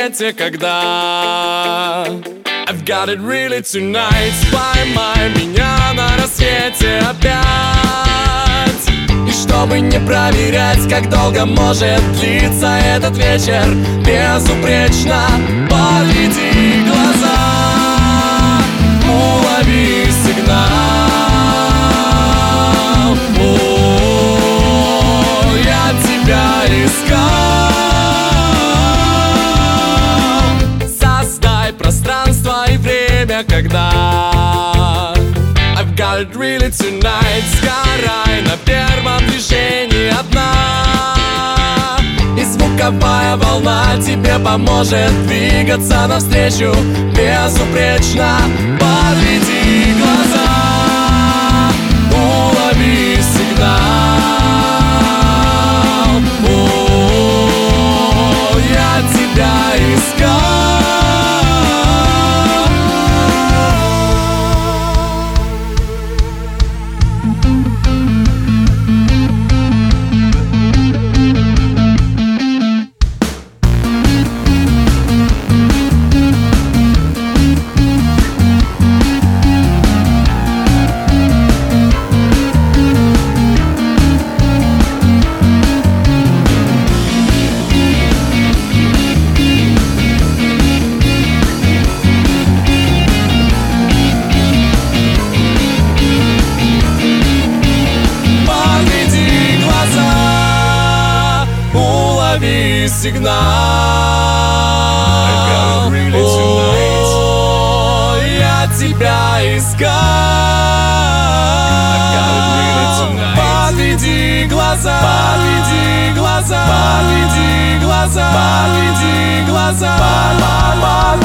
свете, когда I've got it really tonight. Поймай меня на рассвете опять. И чтобы не проверять, как долго может длиться этот вечер, безупречно подведи глаза, улови сигнал. О, я тебя искал. Создай пространство и время, когда I've got it really tonight. Сгорай на первом движении одна, и звуковая волна тебе поможет двигаться навстречу безупречно. Подведи глаза, улови сигнал. О, я тебя искал. Сигнал. Really о, я тебя искал. Really подведи глаза, подведи глаза, подведи глаза, подведи глаза.